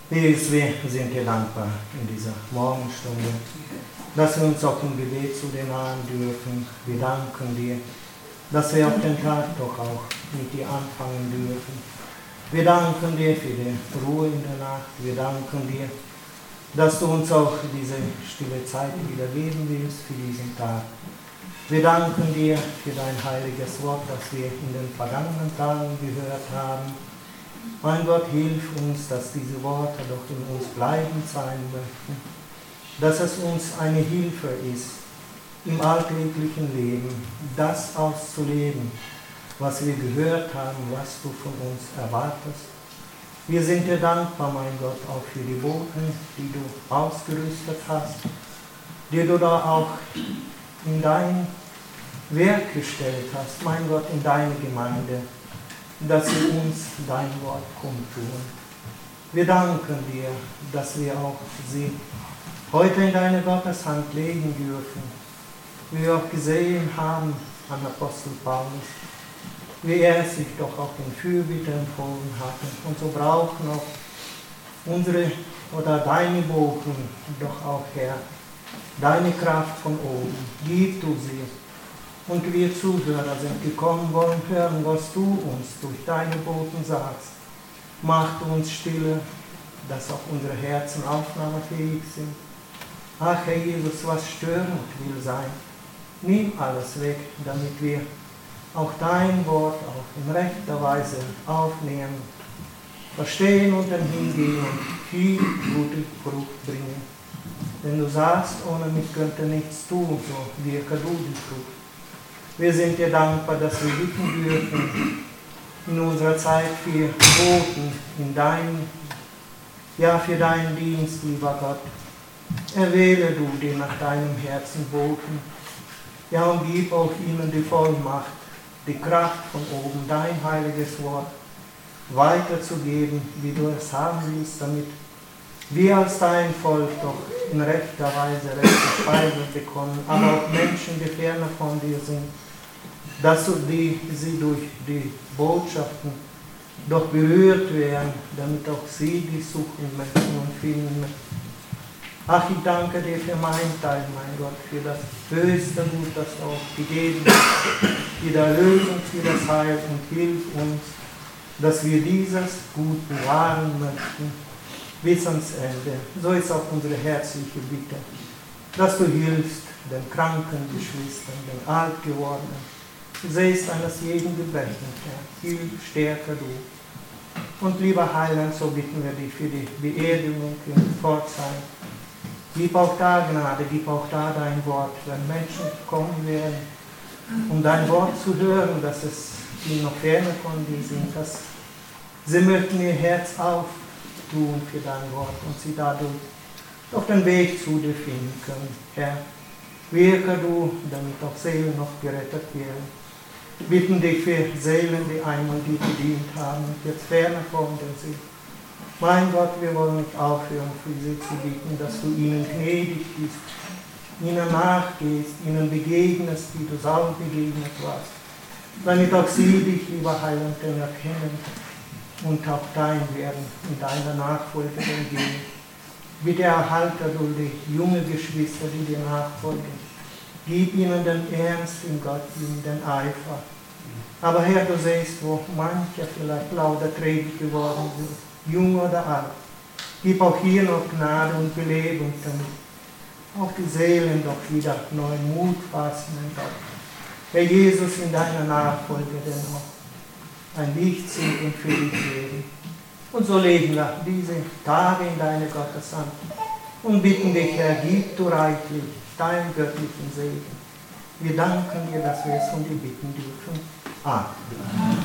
Jesus, wir sind dir dankbar in dieser Morgenstunde, dass wir uns auch im Gebet zu dir nahen dürfen. Wir danken dir, dass wir auch den Tag doch auch mit dir anfangen dürfen. Wir danken dir für die Ruhe in der Nacht. Wir danken dir, dass du uns auch diese stille Zeit wieder geben willst für diesen Tag. Wir danken dir für dein heiliges Wort, das wir in den vergangenen Tagen gehört haben. Mein Gott, hilf uns, dass diese Worte doch in uns bleibend sein möchten, dass es uns eine Hilfe ist, im alltäglichen Leben das auszuleben, was wir gehört haben, was du von uns erwartest. Wir sind dir dankbar, mein Gott, auch für die Boten, die du ausgerüstet hast, die du da auch in dein Werk gestellt hast, mein Gott, in deine Gemeinde, dass sie uns dein Wort kundtun. Wir danken dir, dass wir auch sie heute in deine Gotteshand legen dürfen. Wie wir auch gesehen haben an Apostel Paulus, wie er sich doch auch in Fürbitte empfohlen hatte. Und so brauchen auch unsere oder deine Boten doch auch, Herr, deine Kraft von oben. Gib du sie. Und wir Zuhörer sind gekommen, wollen hören, was du uns durch deine Boten sagst. Mach du uns stille, dass auch unsere Herzen aufnahmefähig sind. Ach, Herr Jesus, was störend will sein, nimm alles weg, damit wir auch dein Wort auch in rechter Weise aufnehmen, verstehen und dann hingehen und viel gute Frucht bringen. Denn du sagst, ohne mich könnte nichts tun, so wirke du die Frucht. Wir sind dir dankbar, dass wir bitten dürfen in unserer Zeit für Boten für deinen Dienst, lieber Gott. Erwähle du dir nach deinem Herzen Boten. Ja, und gib auch ihnen die Vollmacht, die Kraft von oben, dein heiliges Wort weiterzugeben, wie du es haben willst, damit wir als dein Volk doch in rechter Weise rechte Speise bekommen, aber auch Menschen, die ferner von dir sind, dass sie durch die Botschaften doch berührt werden, damit auch sie dich suchen möchten und finden möchten. Ach, ich danke dir für meinen Teil, mein Gott, für das höchste Gut, das du auch gegeben hast, für die Erlösung, für das Heil, und hilf uns, dass wir dieses Gut bewahren möchten bis ans Ende. So ist auch unsere herzliche Bitte, dass du hilfst den kranken Geschwistern, den Altgewordenen. Du siehst eines jeden Gebrechen, Herr. Hilf, stärke du. Und lieber Heiland, so bitten wir dich für die Beerdigung in Pforzheim. Gib auch da Gnade, gib auch da dein Wort, wenn Menschen kommen werden, um dein Wort zu hören, dass es ihnen noch ferne von dir sind, dass sie möchten ihr Herz auftun für dein Wort und sie dadurch auf den Weg zu dir finden können. Herr, wirke du, damit auch Seelen noch gerettet werden. Wir bitten dich für Seelen, die einmal dir gedient haben und jetzt ferner von dir sind. Mein Gott, wir wollen nicht aufhören, für sie zu bitten, dass du ihnen gnädig bist, ihnen nachgehst, ihnen begegnest, wie du Saul begegnet warst, damit auch sie dich, lieber Heiland, erkennen und auch dein werden in deiner Nachfolge gehen. Bitte erhalte du die junge Geschwister, die dir nachfolgen. Gib ihnen den Ernst in Gott, ihnen den Eifer. Aber Herr, du siehst, wo mancher vielleicht lauter träge geworden sind, jung oder alt. Gib auch hier noch Gnade und Belebung, damit auch die Seelen doch wieder neuen Mut fassen. Herr Jesus, in deiner Nachfolge dennoch ein Licht sind und für dich leben. Und so legen wir diese Tage in deine Gotteshand und bitten dich, Herr, gib du reichlich deinen göttlichen Segen. Wir danken dir, dass wir es von dir bitten dürfen. Amen.